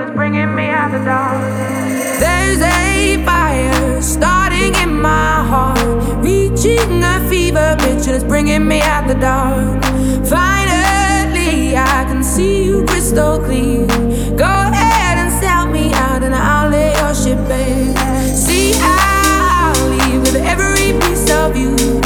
that's bringing me out the dark. There's a fire starting in my heart, reaching a fever pitch and it's bringing me out the dark. Finally, I can see you crystal clear. Go ahead and sell me out and I'll lay your shit bare. See, I'll leave with every piece of you.